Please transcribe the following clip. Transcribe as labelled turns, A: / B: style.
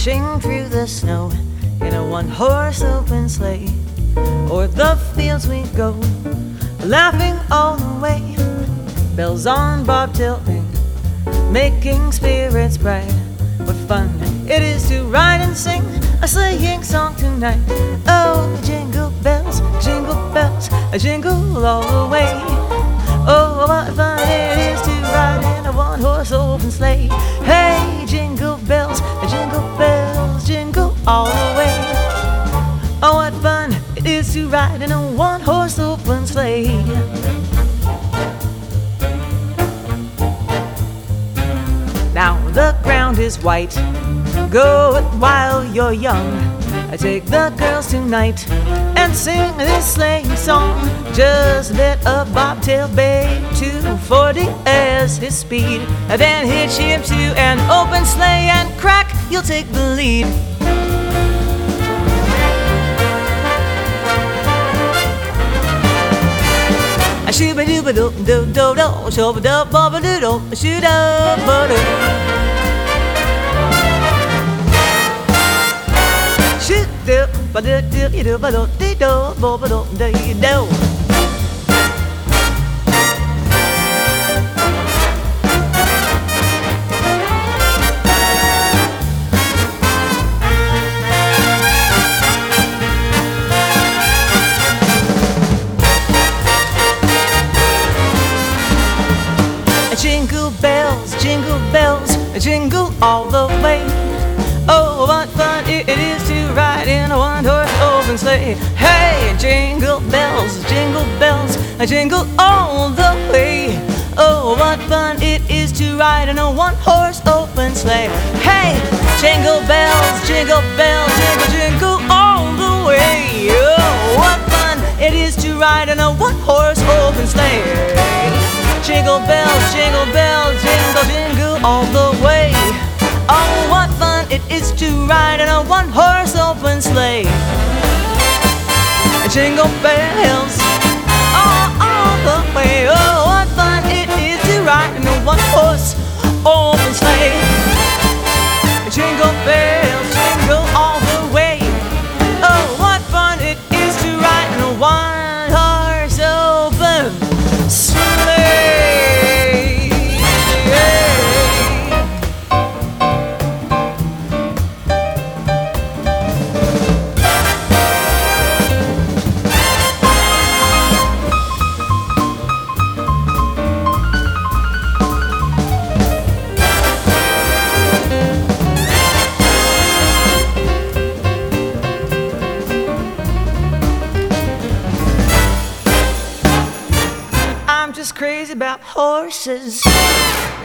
A: dashing through the snow in a one-horse open sleigh. O'er the fields we go, laughing all the way. Bells on bobtail ring, making spirits bright. What fun it is to ride and sing a sleighing song tonight. Oh, jingle bells, jingle all the way. Oh, what fun it is to ride in a one-horse open sleigh. Hey, jingle bells, jingle all the way. Oh, what fun it is to ride in a one-horse open sleigh. Now the ground is white, go it while you're young. I take the girls tonight and sing this sleighing song. Just let a bobtail bay 240 as his speed, and then hitch him to an open sleigh and crack, you'll take the lead. Shooba-dooba-doo-doo-doo-doo, shooba-doo-ba-ba-doo-doo, shoo-doo-ba-doo. Shoot-doo-ba-doo-doo-doo-ba-doo-doo-ba-doo-doo-doo. Jingle bells, jingle all the way. Oh, what fun it is to ride in a one-horse open sleigh. Hey, jingle bells, jingle all the way. Oh, what fun it is to ride in a one-horse open sleigh. Hey, jingle bells, jingle all the way. Oh, what fun it is to ride in a one-horse open sleigh. Jingle bells, jingle all the way. Oh, what fun it is to ride in a one-horse open sleigh. Jingle bells, all the way. Oh, what fun it is to ride in a one-horse open sleigh. Jingle bells, jingle all the way. Oh, what fun it is to ride in a one-horse open sleigh. I'm just crazy about horses.